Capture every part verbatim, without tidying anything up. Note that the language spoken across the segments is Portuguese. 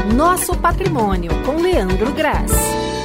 Nosso Patrimônio, com Leandro Graz.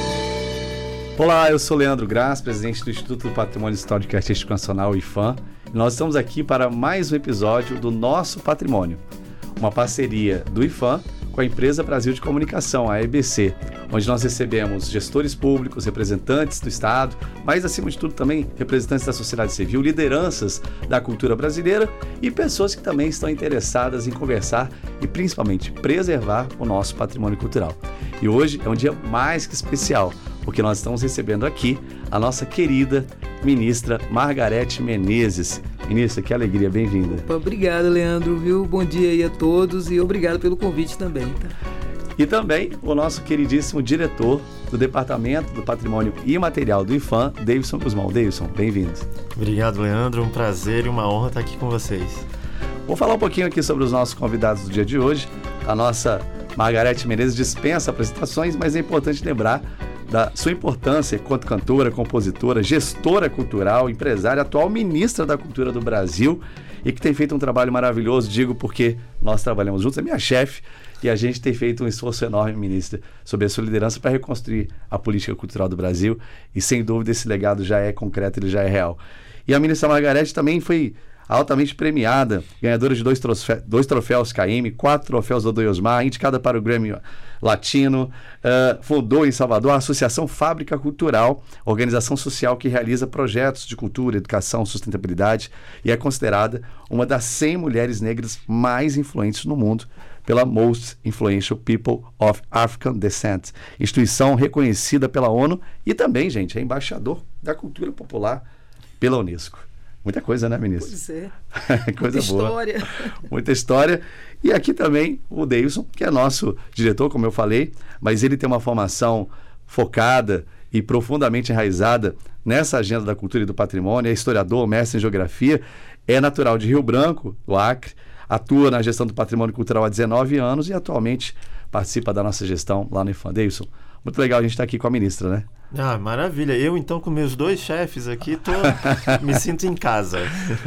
Olá, eu sou Leandro Graz, presidente do Instituto do Patrimônio Histórico e Artístico Nacional, I F A M, e nós estamos aqui para mais um episódio do Nosso Patrimônio, uma parceria do I F A M com a Empresa Brasil de Comunicação, a E B C, onde nós recebemos gestores públicos, representantes do Estado, mas acima de tudo também representantes da sociedade civil, lideranças da cultura brasileira e pessoas que também estão interessadas em conversar e principalmente preservar o nosso patrimônio cultural. E hoje é um dia mais que especial, porque nós estamos recebendo aqui a nossa querida ministra Margarete Menezes. Ministra, que alegria, bem-vinda. Obrigado, Leandro, viu? Bom dia aí a todos e obrigado pelo convite também. Tá? E também o nosso queridíssimo diretor do Departamento do Patrimônio Imaterial do I F A M, Davidson Guzmão. Davidson, bem-vindo. Obrigado, Leandro, um prazer e uma honra estar aqui com vocês. Vou falar um pouquinho aqui sobre os nossos convidados do dia de hoje. A nossa Margarete Menezes dispensa apresentações, mas é importante lembrar da sua importância enquanto cantora, compositora, gestora cultural, empresária, atual ministra da Cultura do Brasil e que tem feito um trabalho maravilhoso, digo porque nós trabalhamos juntos, é minha chefe e a gente tem feito um esforço enorme, ministra, sobre a sua liderança para reconstruir a política cultural do Brasil e sem dúvida esse legado já é concreto, ele já é real. E a ministra Margarete também foi altamente premiada, ganhadora de dois, trofe- dois troféus K M, quatro troféus Dodô Osmar, indicada para o Grammy Latino, uh, fundou em Salvador a Associação Fábrica Cultural, organização social que realiza projetos de cultura, educação, sustentabilidade e é considerada uma das cem mulheres negras mais influentes no mundo pela Most Influential People of African Descent, instituição reconhecida pela ONU e também, gente, é embaixador da cultura popular pela Unesco. Muita coisa, né, ministro? Pois é. Coisa Muita boa. história. Muita história. E aqui também o Davidson, que é nosso diretor, como eu falei, mas ele tem uma formação focada e profundamente enraizada nessa agenda da cultura e do patrimônio, é historiador, mestre em geografia, é natural de Rio Branco, do Acre, atua na gestão do patrimônio cultural há dezenove anos e atualmente participa da nossa gestão lá no I F A M. Davidson, muito legal a gente estar aqui com a ministra, né? Ah, maravilha. Eu, então, com meus dois chefes aqui, tô... me sinto em casa.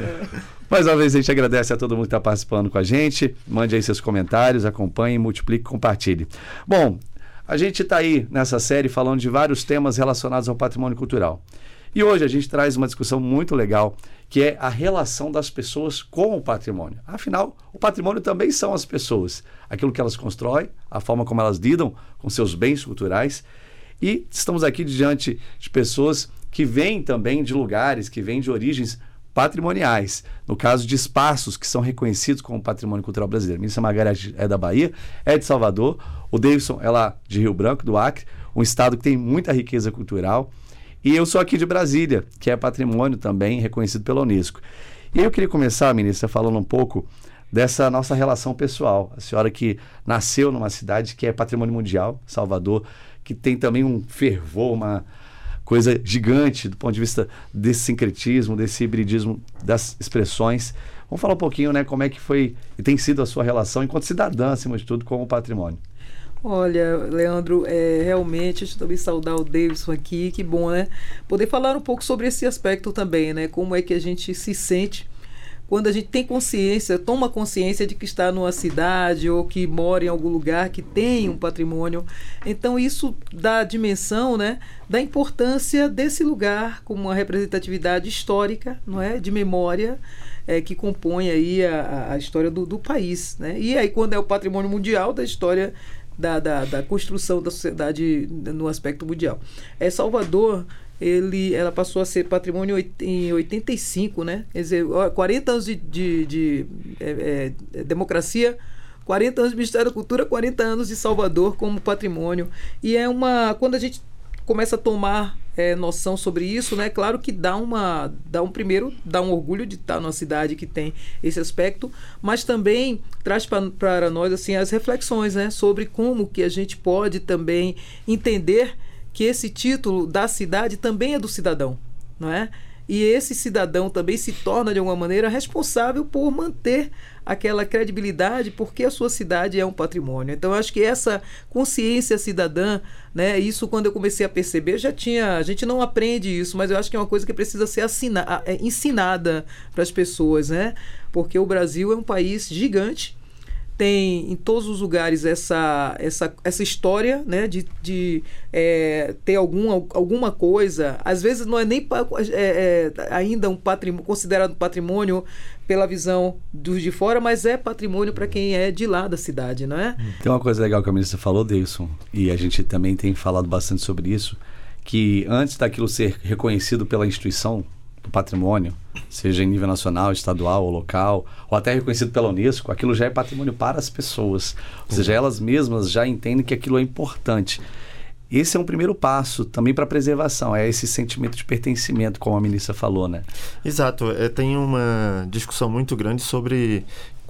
Mais uma vez, a gente agradece a todo mundo que está participando com a gente. Mande aí seus comentários, acompanhe, multiplique, compartilhe. Bom, a gente está aí nessa série falando de vários temas relacionados ao patrimônio cultural. E hoje a gente traz uma discussão muito legal, que é a relação das pessoas com o patrimônio. Afinal, o patrimônio também são as pessoas. Aquilo que elas constroem, a forma como elas lidam com seus bens culturais. E estamos aqui diante de pessoas que vêm também de lugares, que vêm de origens patrimoniais. No caso de espaços que são reconhecidos como patrimônio cultural brasileiro. A ministra Margarete é da Bahia, é de Salvador. O Davidson é lá de Rio Branco, do Acre, um estado que tem muita riqueza cultural. E eu sou aqui de Brasília, que é patrimônio também reconhecido pela Unesco. E eu queria começar, ministra, falando um pouco dessa nossa relação pessoal. A senhora que nasceu numa cidade que é patrimônio mundial, Salvador, que tem também um fervor, uma coisa gigante do ponto de vista desse sincretismo, desse hibridismo das expressões. Vamos falar um pouquinho, né, como é que foi e tem sido a sua relação enquanto cidadã, acima de tudo, com o patrimônio. Olha, Leandro, é, realmente, deixa eu também saudar o Davidson aqui, que bom, né? Poder falar um pouco sobre esse aspecto também, né? Como é que a gente se sente quando a gente tem consciência, toma consciência de que está numa cidade ou que mora em algum lugar que tem um patrimônio. Então isso dá a dimensão, né, da importância desse lugar como uma representatividade histórica, não é, de memória, é, que compõe aí a, a história do, do país, né? E aí quando é o patrimônio mundial, da história da, da, da construção da sociedade no aspecto mundial. É, Salvador... Ele, ela passou a ser patrimônio em oitenta e cinco, né? Quer dizer, quarenta anos de, de, de é, é, democracia, quarenta anos de Ministério da Cultura, quarenta anos de Salvador como patrimônio. E é uma... Quando a gente começa a tomar é, noção sobre isso, né? Claro que dá uma... Dá um primeiro, dá um orgulho de estar numa cidade que tem esse aspecto, mas também traz pra, para nós, assim, as reflexões, né? Sobre como que a gente pode também entender que esse título da cidade também é do cidadão, não é? E esse cidadão também se torna, de alguma maneira, responsável por manter aquela credibilidade, porque a sua cidade é um patrimônio. Então, eu acho que essa consciência cidadã, né, isso quando eu comecei a perceber, já tinha, a gente não aprende isso, mas eu acho que é uma coisa que precisa ser assina, é, ensinada para as pessoas, né? Porque o Brasil é um país gigante, tem em todos os lugares essa, essa, essa história, né, de, de é, ter algum, alguma coisa, às vezes não é nem é, é, ainda um patrimônio, considerado patrimônio pela visão dos de fora, mas é patrimônio para quem é de lá da cidade, não é? Tem uma coisa legal que a ministra falou, Deilson, e a gente também tem falado bastante sobre isso, que antes daquilo ser reconhecido pela instituição do patrimônio, seja em nível nacional, estadual ou local, ou até reconhecido pela Unesco, aquilo já é patrimônio para as pessoas. Ou seja, elas mesmas já entendem que aquilo é importante. Esse é um primeiro passo também para a preservação, é esse sentimento de pertencimento, como a ministra falou, né? Exato. É, tem uma discussão muito grande sobre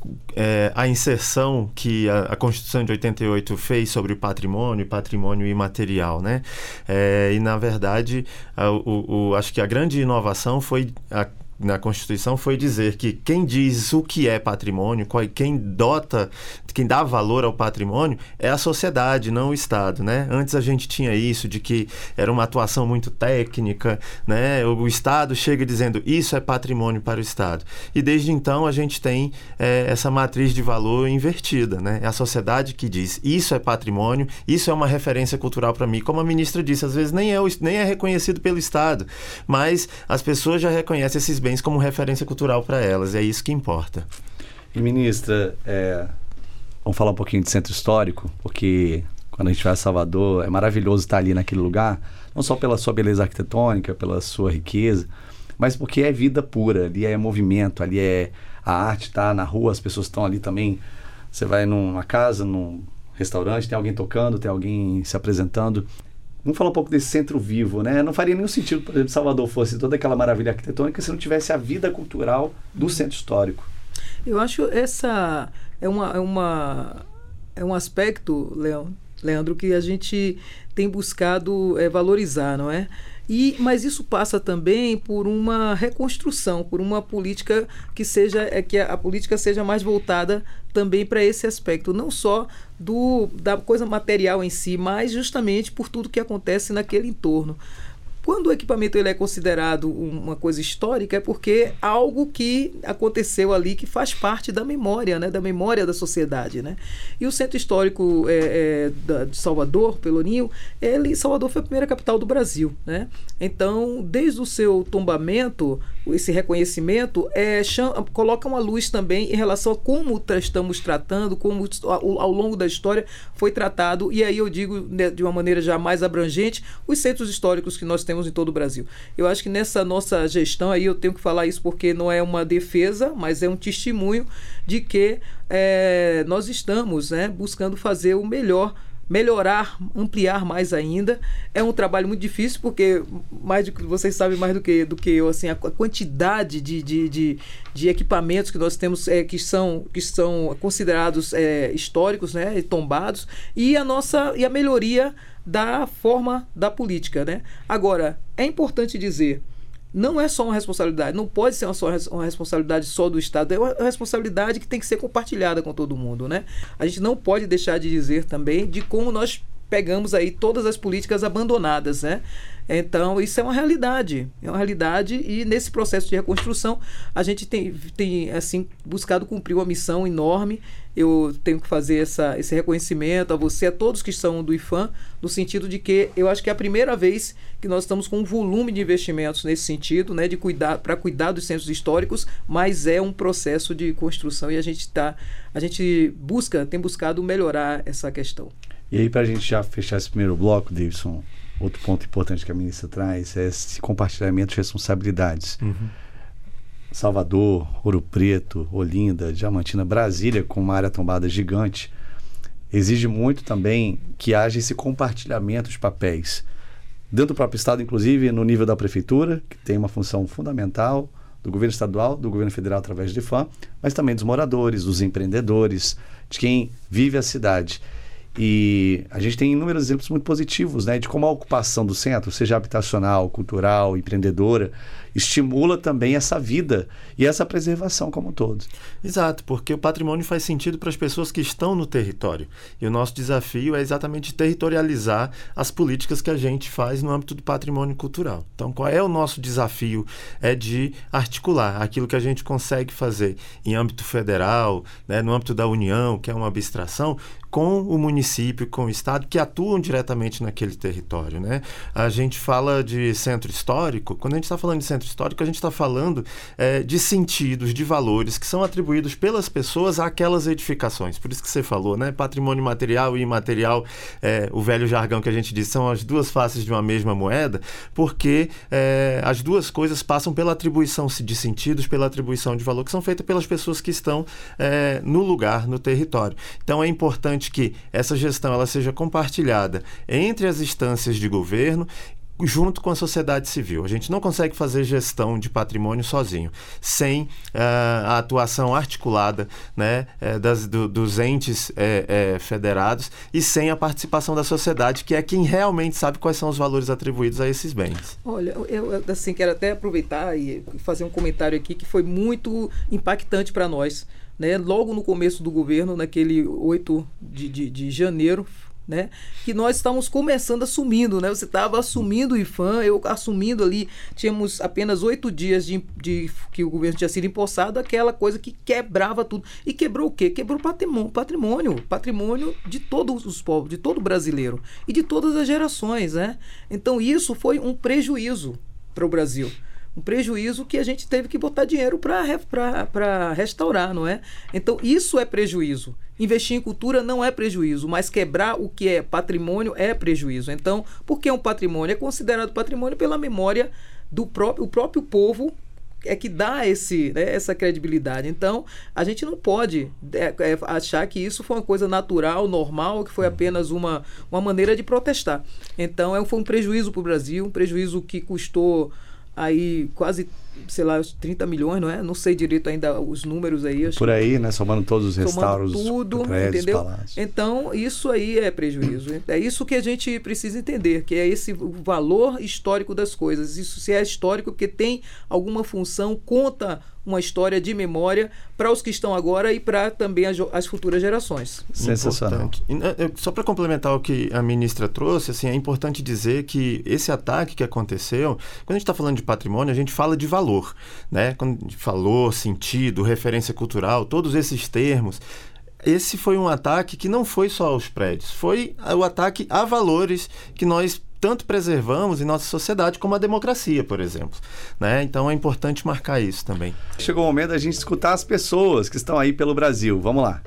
É, a inserção que a, a Constituição de oitenta e oito fez sobre o patrimônio, patrimônio imaterial, né? É, e, na verdade, a, o, o, acho que a grande inovação foi a na Constituição foi dizer que quem diz o que é patrimônio, quem dota, quem dá valor ao patrimônio é a sociedade, não o Estado, né? Antes a gente tinha isso de que era uma atuação muito técnica, né? O Estado chega dizendo isso é patrimônio para o Estado. E desde então a gente tem é, essa matriz de valor invertida, né? É a sociedade que diz isso é patrimônio, isso é uma referência cultural para mim. Como a ministra disse, às vezes nem é, o, nem é reconhecido pelo Estado, mas as pessoas já reconhecem esses bens como referência cultural para elas, é isso que importa. E ministra, é, vamos falar um pouquinho de centro histórico, porque quando a gente vai a Salvador, é maravilhoso estar ali naquele lugar, não só pela sua beleza arquitetônica, pela sua riqueza, mas porque é vida pura, ali é movimento, ali é a arte, está na rua, as pessoas estão ali também, você vai numa casa, num restaurante, tem alguém tocando, tem alguém se apresentando. Vamos falar um pouco desse centro vivo, né? Não faria nenhum sentido, por exemplo, Salvador fosse toda aquela maravilha arquitetônica se não tivesse a vida cultural do centro histórico. Eu acho essa é uma é uma é um aspecto, Leandro, que a gente tem buscado é, valorizar, não é? E, mas isso passa também por uma reconstrução, por uma política que seja é, que a, a política seja mais voltada também para esse aspecto, não só do, da coisa material em si, mas justamente por tudo que acontece naquele entorno. Quando o equipamento ele é considerado uma coisa histórica, é porque algo que aconteceu ali que faz parte da memória, né? Da memória da sociedade, né? E o Centro Histórico é, é, da, de Salvador, Pelourinho, ele, Salvador foi a primeira capital do Brasil, né? Então, desde o seu tombamento, esse reconhecimento é, chama, coloca uma luz também em relação a como tra- estamos tratando, como ao, ao longo da história foi tratado, e aí eu digo né, de uma maneira já mais abrangente, os centros históricos que nós temos em todo o Brasil. Eu acho que nessa nossa gestão aí eu tenho que falar isso porque não é uma defesa, mas é um testemunho de que é, nós estamos né, buscando fazer o melhor, melhorar, ampliar mais ainda. É um trabalho muito difícil porque mais do que vocês sabem mais do que, do que eu, assim, a quantidade de, de, de, de equipamentos que nós temos é, que, são, que são considerados é, históricos, né, e tombados, e a nossa e a melhoria da forma da política, né? Agora, é importante dizer, não é só uma responsabilidade, não pode ser uma, só, uma responsabilidade só do Estado, é uma responsabilidade que tem que ser compartilhada com todo mundo, né? A gente não pode deixar de dizer também de como nós pegamos aí todas as políticas abandonadas, né? Então, isso é uma realidade, é uma realidade e nesse processo de reconstrução a gente tem, tem assim, buscado cumprir uma missão enorme. Eu tenho que fazer essa, esse reconhecimento a você, a todos que são do I F A M, no sentido de que eu acho que é a primeira vez que nós estamos com um volume de investimentos nesse sentido, né, de cuidar, para cuidar dos centros históricos, mas é um processo de construção e a gente, tá, a gente busca, tem buscado melhorar essa questão. E aí, para a gente já fechar esse primeiro bloco, Davidson, outro ponto importante que a ministra traz é esse compartilhamento de responsabilidades. Uhum. Salvador, Ouro Preto, Olinda, Diamantina, Brasília, com uma área tombada gigante, exige muito também que haja esse compartilhamento de papéis. Dentro do próprio Estado, inclusive, no nível da Prefeitura, que tem uma função fundamental, do governo estadual, do governo federal através do I F A M, mas também dos moradores, dos empreendedores, de quem vive a cidade. E a gente tem inúmeros exemplos muito positivos, né, de como a ocupação do centro, seja habitacional, cultural, empreendedora, estimula também essa vida e essa preservação como um todo. Exato, porque o patrimônio faz sentido para as pessoas que estão no território. E o nosso desafio é exatamente territorializar as políticas que a gente faz no âmbito do patrimônio cultural. Então, qual é o nosso desafio? É de articular aquilo que a gente consegue fazer em âmbito federal, né, no âmbito da União, que é uma abstração, com o município, com o estado, que atuam diretamente naquele território, né? A gente fala de centro histórico, quando a gente está falando de centro histórico, a gente está falando é, de sentidos, de valores que são atribuídos pelas pessoas àquelas edificações. Por isso que você falou, né? Patrimônio material e imaterial, é, o velho jargão que a gente diz, são as duas faces de uma mesma moeda, porque é, as duas coisas passam pela atribuição de sentidos, pela atribuição de valor, que são feitas pelas pessoas que estão é, no lugar, no território. Então, é importante que essa gestão ela seja compartilhada entre as instâncias de governo junto com a sociedade civil. A gente não consegue fazer gestão de patrimônio sozinho, sem uh, a atuação articulada, né, é, das, do, dos entes é, é, federados e sem a participação da sociedade, que é quem realmente sabe quais são os valores atribuídos a esses bens. Olha, eu assim, quero até aproveitar e fazer um comentário aqui que foi muito impactante para nós. Né, logo no começo do governo, naquele oito de, de, de janeiro, né, que nós estávamos começando assumindo, né, você estava assumindo o IPHAN, eu assumindo ali, tínhamos apenas oito dias de, de, que o governo tinha sido empossado, aquela coisa que quebrava tudo. E quebrou o quê? Quebrou patrimônio, patrimônio, patrimônio de todos os povos, de todo brasileiro e de todas as gerações. Né? Então isso foi um prejuízo para o Brasil. Um prejuízo que a gente teve que botar dinheiro para restaurar, não é? Então, isso é prejuízo. Investir em cultura não é prejuízo, mas quebrar o que é patrimônio é prejuízo. Então, por que um patrimônio? É considerado patrimônio pela memória do próprio, o próprio povo é que dá esse, né, essa credibilidade. Então, a gente não pode é, é, achar que isso foi uma coisa natural, normal, que foi apenas uma, uma maneira de protestar. Então, é, foi um prejuízo para o Brasil, um prejuízo que custou aí quase, sei lá, trinta milhões, não é? Não sei direito ainda os números aí. Acho Por aí, né? Somando todos os restauros, tudo, prédios, entendeu? palácios. Então, isso aí é prejuízo. É isso que a gente precisa entender, que é esse o valor histórico das coisas. Isso se é histórico porque tem alguma função, conta uma história de memória para os que estão agora e para também as, as futuras gerações. Sensacional. Só para complementar o que a ministra trouxe, assim, é importante dizer que esse ataque que aconteceu, quando a gente está falando de patrimônio, a gente fala de valor, né? Quando a gente falou, sentido, referência cultural, todos esses termos. Esse foi um ataque que não foi só aos prédios, foi o ataque a valores que nós tanto preservamos em nossa sociedade como a democracia, por exemplo. Né? Então é importante marcar isso também. Chegou o momento da gente escutar as pessoas que estão aí pelo Brasil. Vamos lá.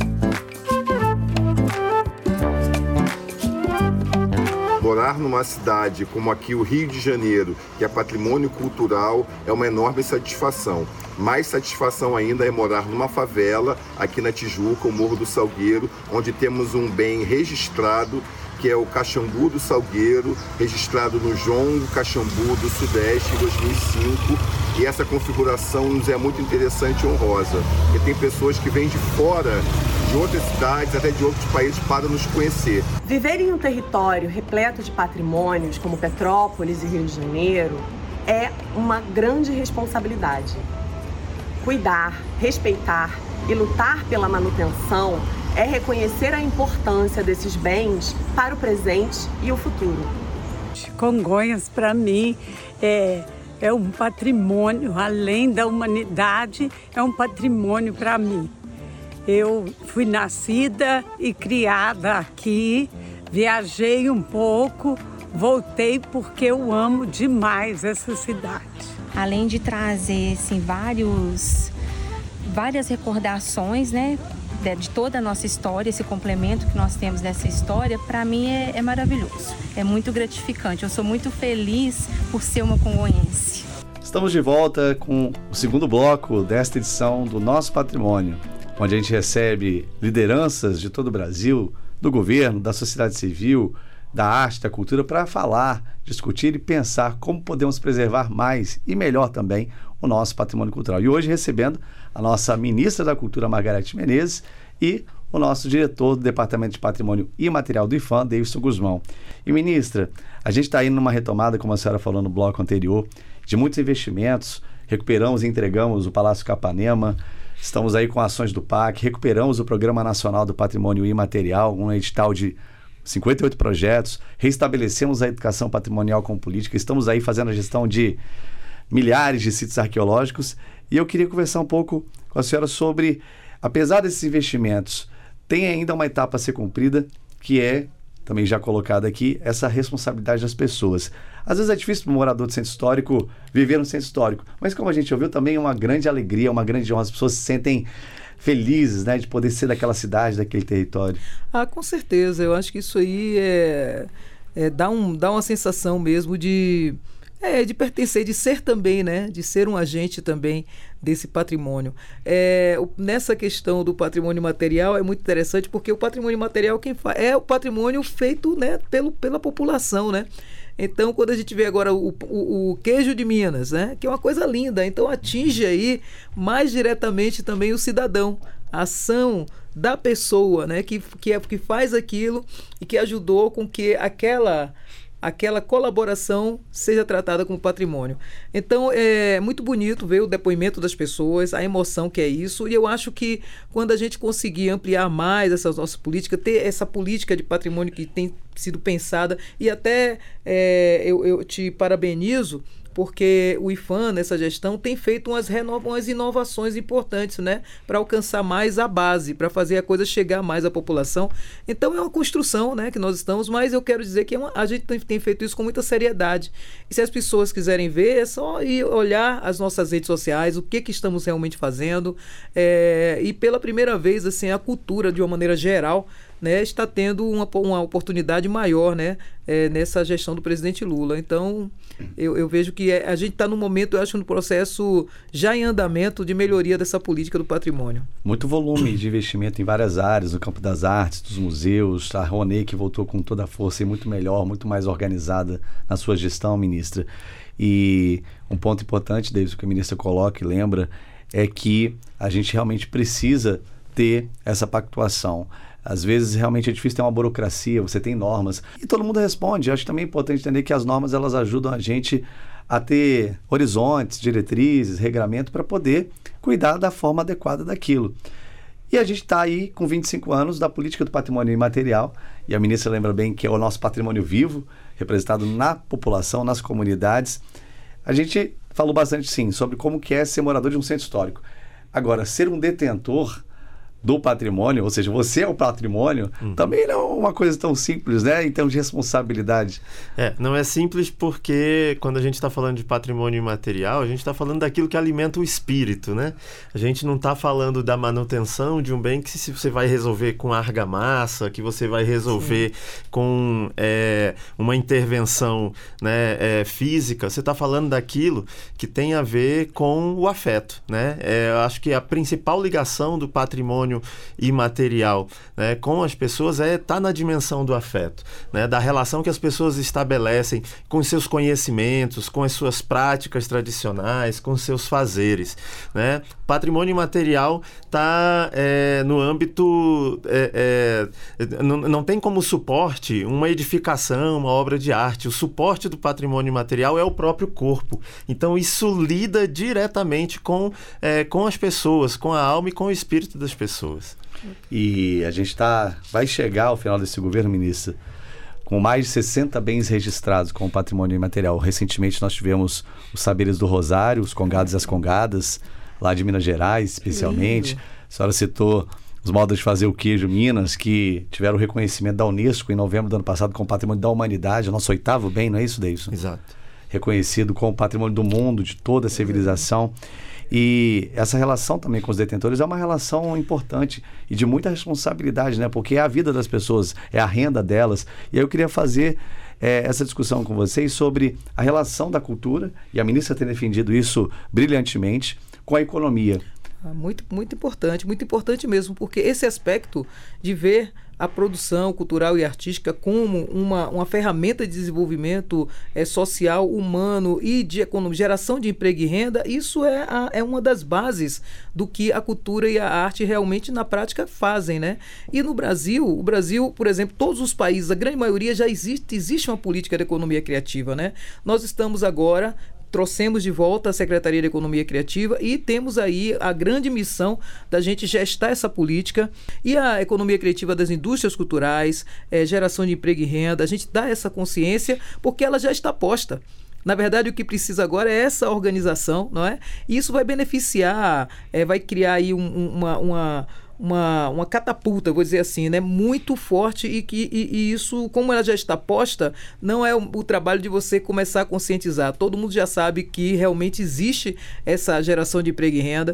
Morar numa cidade como aqui o Rio de Janeiro, que é patrimônio cultural, é uma enorme satisfação. Mais satisfação ainda é morar numa favela, aqui na Tijuca, o Morro do Salgueiro, onde temos um bem registrado, que é o Caxambu do Salgueiro, registrado no Jongo Caxambu do Sudeste em dois mil e cinco. E essa configuração nos é muito interessante e honrosa, porque tem pessoas que vêm de fora, de outras cidades, até de outros países, para nos conhecer. Viver em um território repleto de patrimônios, como Petrópolis e Rio de Janeiro, é uma grande responsabilidade. Cuidar, respeitar e lutar pela manutenção é reconhecer a importância desses bens para o presente e o futuro. Congonhas, para mim, é, é um patrimônio, além da humanidade, é um patrimônio para mim. Eu fui nascida e criada aqui, viajei um pouco, voltei porque eu amo demais essa cidade. Além de trazer assim, vários, várias recordações, né? De toda a nossa história, esse complemento que nós temos dessa história, para mim é, é maravilhoso, é muito gratificante. Eu sou muito feliz por ser uma congonhense. Estamos de volta com o segundo bloco desta edição do Nosso Patrimônio, onde a gente recebe lideranças de todo o Brasil, do governo, da sociedade civil, da arte, da cultura, para falar, discutir e pensar como podemos preservar mais e melhor também o nosso patrimônio cultural. E hoje recebendo a nossa ministra da Cultura, Margarete Menezes, e o nosso diretor do Departamento de Patrimônio Imaterial do IPHAN, Davidson Guzmão. E, ministra, a gente está indo numa retomada, como a senhora falou no bloco anterior, de muitos investimentos. Recuperamos e entregamos o Palácio Capanema, estamos aí com ações do P A C, recuperamos o Programa Nacional do Patrimônio Imaterial, um edital de cinquenta e oito projetos, reestabelecemos a educação patrimonial com política, estamos aí fazendo a gestão de milhares de sítios arqueológicos, e eu queria conversar um pouco com a senhora sobre, apesar desses investimentos, tem ainda uma etapa a ser cumprida, que é, também já colocada aqui, essa responsabilidade das pessoas. Às vezes é difícil para um morador de centro histórico viver no centro histórico, mas como a gente ouviu, também é uma grande alegria, uma grande honra, as pessoas se sentem felizes, né, de poder ser daquela cidade, daquele território. Ah, com certeza, eu acho que isso aí é, é, dá, um, dá uma sensação mesmo de... É, de pertencer, de ser também, né? De ser um agente também desse patrimônio. É, o, nessa questão do patrimônio material é muito interessante, porque o patrimônio material quem fa- é o patrimônio feito, né, pelo, pela população, né? Então, quando a gente vê agora o, o, o queijo de Minas, né, que é uma coisa linda, então atinge aí mais diretamente também o cidadão, a ação da pessoa, né, que, que, é, que faz aquilo e que ajudou com que aquela... aquela colaboração seja tratada como patrimônio. Então, é muito bonito ver o depoimento das pessoas, a emoção que é isso, e eu acho que quando a gente conseguir ampliar mais essa nossa política, ter essa política de patrimônio que tem sido pensada, e até é, eu, eu te parabenizo, porque o IPHAN, nessa gestão, tem feito umas, renova, umas inovações importantes, né, para alcançar mais a base, para fazer a coisa chegar mais à população. Então, é uma construção, né, que nós estamos, mas eu quero dizer que é uma, a gente tem, tem feito isso com muita seriedade. E se as pessoas quiserem ver, é só ir olhar as nossas redes sociais, o que, que estamos realmente fazendo. É, e pela primeira vez, assim, a cultura, de uma maneira geral, né, está tendo uma, uma oportunidade maior, né, é, nessa gestão do presidente Lula. Então, eu, eu vejo que é, a gente está num momento, eu acho, no processo já em andamento de melhoria dessa política do patrimônio. Muito volume de investimento em várias áreas, no campo das artes, dos museus, a Rouanet que voltou com toda a força e muito melhor, muito mais organizada na sua gestão, ministra. E um ponto importante, desde que a ministra coloca e lembra, é que a gente realmente precisa ter essa pactuação. Às vezes, realmente é difícil ter uma burocracia, você tem normas. E todo mundo responde. Eu acho também importante entender que as normas, elas ajudam a gente a ter horizontes, diretrizes, regramento, para poder cuidar da forma adequada daquilo. E a gente está aí com vinte e cinco anos da política do patrimônio imaterial, e a ministra lembra bem que é o nosso patrimônio vivo, representado na população, nas comunidades. A gente falou bastante, sim, sobre como que é ser morador de um centro histórico. Agora, ser um detentor do patrimônio, ou seja, você é o patrimônio, hum. também não é uma coisa tão simples, né, em termos de responsabilidade. É, não é simples porque quando a gente está falando de patrimônio imaterial, a gente está falando daquilo que alimenta o espírito, né? A gente não está falando da manutenção de um bem que se você vai resolver com argamassa, que você vai resolver Sim. com é, uma intervenção, né, é, física, você está falando daquilo que tem a ver com o afeto, né? É, eu acho que a principal ligação do patrimônio imaterial, né, com as pessoas é estar tá na dimensão do afeto, né, da relação que as pessoas estabelecem com os seus conhecimentos, com as suas práticas tradicionais, com os seus fazeres, né? Patrimônio imaterial está é, no âmbito é, é, não, não tem como suporte uma edificação, uma obra de arte. O suporte do patrimônio imaterial é o próprio corpo. Então isso lida diretamente com, é, com as pessoas, com a alma e com o espírito das pessoas. E a gente tá, vai chegar ao final desse governo, ministra, com mais de sessenta bens registrados com o patrimônio imaterial. Recentemente nós tivemos os Saberes do Rosário, os Congados e as Congadas, lá de Minas Gerais, especialmente. Lindo. A senhora citou os modos de fazer o queijo Minas, que tiveram o reconhecimento da Unesco em novembro do ano passado como Patrimônio da Humanidade, o nosso oitavo bem, não é isso, Deilson? Exato. Reconhecido como Patrimônio do Mundo, de toda a civilização. E essa relação também com os detentores é uma relação importante e de muita responsabilidade, né? Porque é a vida das pessoas, é a renda delas. E aí eu queria fazer é, essa discussão com vocês sobre a relação da cultura, e a ministra tem defendido isso brilhantemente, com a economia. Muito, muito importante, muito importante mesmo, porque esse aspecto de ver a produção cultural e artística como uma, uma ferramenta de desenvolvimento é, social, humano e de economia, geração de emprego e renda, isso é, a, é uma das bases do que a cultura e a arte realmente na prática fazem, né? E no Brasil, o Brasil, por exemplo, todos os países, a grande maioria já existe, existe uma política de economia criativa, né? Nós estamos agora... trouxemos de volta a Secretaria de Economia Criativa e temos aí a grande missão da gente gestar essa política e a economia criativa das indústrias culturais, é, geração de emprego e renda, a gente dá essa consciência porque ela já está posta. Na verdade, o que precisa agora é essa organização, não é? E isso vai beneficiar, é, vai criar aí um, uma... uma Uma, uma catapulta, vou dizer assim, né, muito forte e que e, e isso, como ela já está posta, não é o, o trabalho de você começar a conscientizar. Todo mundo já sabe que realmente existe essa geração de emprego e renda.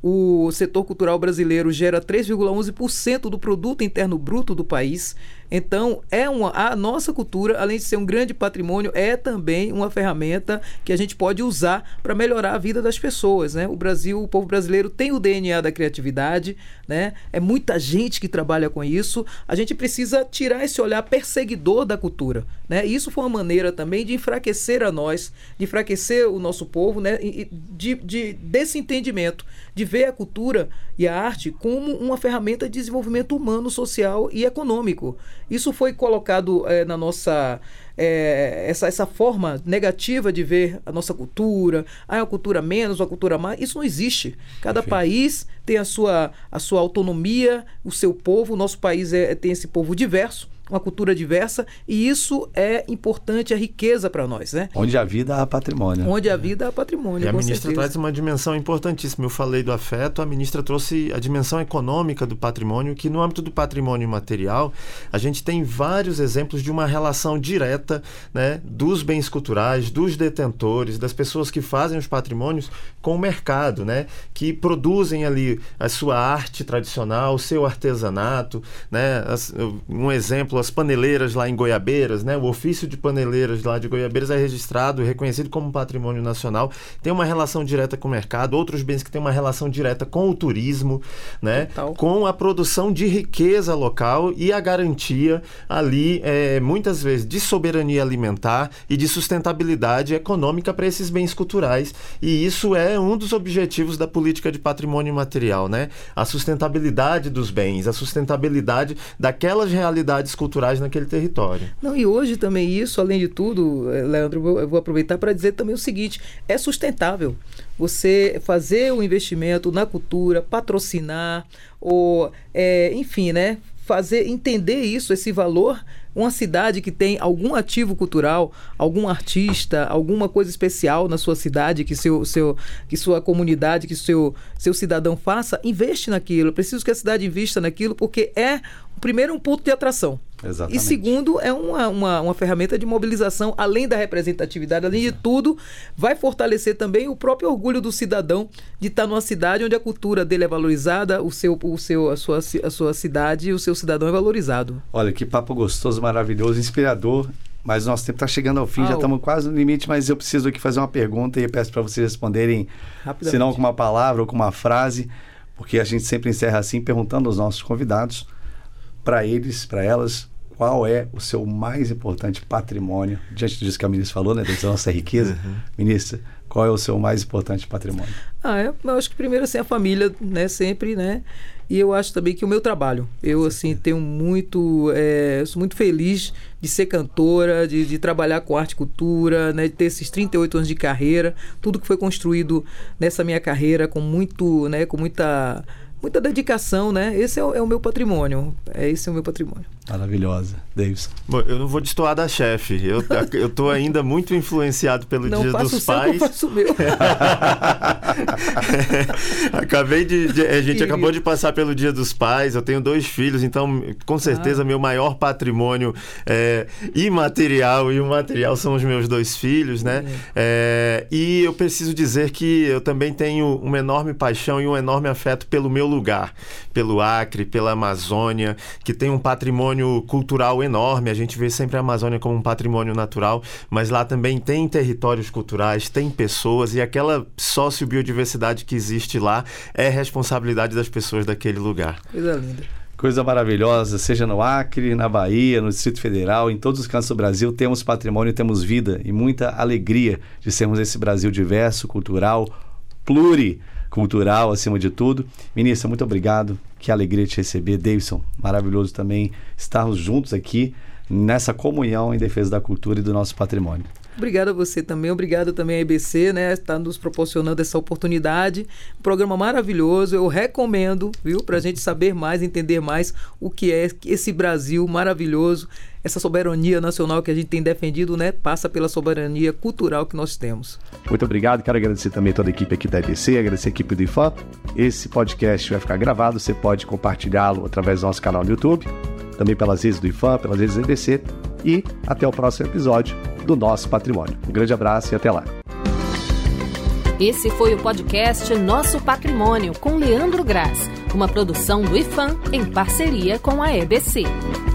O setor cultural brasileiro gera três vírgula onze por cento do produto interno bruto do país. Então, é uma, a nossa cultura, além de ser um grande patrimônio, é também uma ferramenta que a gente pode usar para melhorar a vida das pessoas, né? O Brasil, o povo brasileiro tem o D N A da criatividade, né? É muita gente que trabalha com isso. A gente precisa tirar esse olhar perseguidor da cultura, né? E isso foi uma maneira também de enfraquecer a nós, de enfraquecer o nosso povo, né? E de, de, desse entendimento, de ver a cultura e a arte como uma ferramenta de desenvolvimento humano, social e econômico. Isso foi colocado é, na nossa... É, essa, essa forma negativa de ver a nossa cultura, ah, é uma cultura menos, uma cultura mais, isso não existe. Cada Perfeito. País tem a sua, a sua autonomia, o seu povo, o nosso país é, tem esse povo diverso, uma cultura diversa, e isso é importante, é riqueza para nós, né? Onde a vida há patrimônio. Onde a vida há patrimônio, E a com ministra certeza. traz uma dimensão importantíssima. Eu falei do afeto, a ministra trouxe a dimensão econômica do patrimônio, que no âmbito do patrimônio material, a gente tem vários exemplos de uma relação direta, né, dos bens culturais, dos detentores, das pessoas que fazem os patrimônios com o mercado, né, que produzem ali a sua arte tradicional, o seu artesanato, né, as, um exemplo, as paneleiras lá em Goiabeiras, né? O ofício de paneleiras lá de Goiabeiras é registrado, reconhecido como patrimônio nacional, tem uma relação direta com o mercado, outros bens que têm uma relação direta com o turismo, né? Com a produção de riqueza local e a garantia ali, é, muitas vezes, de soberania alimentar e de sustentabilidade econômica para esses bens culturais. E isso é um dos objetivos da política de patrimônio material, né? A sustentabilidade dos bens, a sustentabilidade daquelas realidades culturais naquele território. Não, e hoje também isso, além de tudo, Leandro, eu vou aproveitar para dizer também o seguinte, é sustentável você fazer o investimento na cultura, patrocinar, ou, é, enfim, né, fazer, entender isso, esse valor. Uma cidade que tem algum ativo cultural, algum artista, alguma coisa especial na sua cidade, que, seu, seu, que sua comunidade, que seu, seu cidadão faça, investe naquilo. Eu preciso que a cidade invista naquilo, porque é, primeiro, um ponto de atração. Exatamente. E segundo, é uma, uma, uma ferramenta de mobilização, além da representatividade, além de tudo, vai fortalecer também o próprio orgulho do cidadão de estar numa cidade onde a cultura dele é valorizada, o seu, o seu, a, sua, a sua cidade e o seu cidadão é valorizado. Olha, que papo gostoso, maravilhoso, inspirador, mas nosso tempo está chegando ao fim, ah, já estamos quase no limite, mas eu preciso aqui fazer uma pergunta e eu peço para vocês responderem, se não com uma palavra ou com uma frase, porque a gente sempre encerra assim, perguntando aos nossos convidados, para eles, para elas, qual é o seu mais importante patrimônio, diante disso que a ministra falou, né, da nossa riqueza. Uhum. Ministra, qual é o seu mais importante patrimônio? Ah, é, eu acho que primeiro assim, a família, né, sempre, né, e eu acho também que o meu trabalho, eu assim tenho muito, é, sou muito feliz de ser cantora, de, de trabalhar com arte e cultura, né, de ter esses trinta e oito anos de carreira, tudo que foi construído nessa minha carreira com muito, né, com muita muita dedicação, né? Esse é o, é o meu patrimônio. É, esse é o meu patrimônio. Maravilhosa. Davis. Bom, eu não vou destoar da chefe. Eu, eu tô ainda muito influenciado pelo não Dia dos Pais. Não faço o seu, eu faço o meu. Acabei de, de... A gente Querido. acabou de passar pelo Dia dos Pais. Eu tenho dois filhos, então, com certeza, ah. meu maior patrimônio é, imaterial e o material são os meus dois filhos, né? É. É, e eu preciso dizer que eu também tenho uma enorme paixão e um enorme afeto pelo meu lugar, pelo Acre, pela Amazônia, que tem um patrimônio cultural enorme. A gente vê sempre a Amazônia como um patrimônio natural, mas lá também tem territórios culturais, tem pessoas, e aquela sociobiodiversidade que existe lá é responsabilidade das pessoas daquele lugar. Coisa linda. Coisa maravilhosa, seja no Acre, na Bahia, no Distrito Federal, em todos os cantos do Brasil, temos patrimônio, temos vida e muita alegria de sermos esse Brasil diverso, cultural, pluricultural, acima de tudo. Ministra, muito obrigado, que alegria te receber. Davidson, maravilhoso também estarmos juntos aqui nessa comunhão em defesa da cultura e do nosso patrimônio. Obrigado a você também, obrigado também à E B C, né, está nos proporcionando essa oportunidade, um programa maravilhoso, eu recomendo, viu, para a gente saber mais, entender mais o que é esse Brasil maravilhoso, essa soberania nacional que a gente tem defendido, né, passa pela soberania cultural que nós temos. Muito obrigado, quero agradecer também toda a equipe aqui da E B C, agradecer a equipe do I F A M. Esse podcast vai ficar gravado, você pode compartilhá-lo através do nosso canal no YouTube, também pelas redes do I F A M, pelas redes da E B C, e até o próximo episódio do Nosso Patrimônio. Um grande abraço e até lá. Esse foi o podcast Nosso Patrimônio, com Leandro Graz, uma produção do I F A M em parceria com a E B C.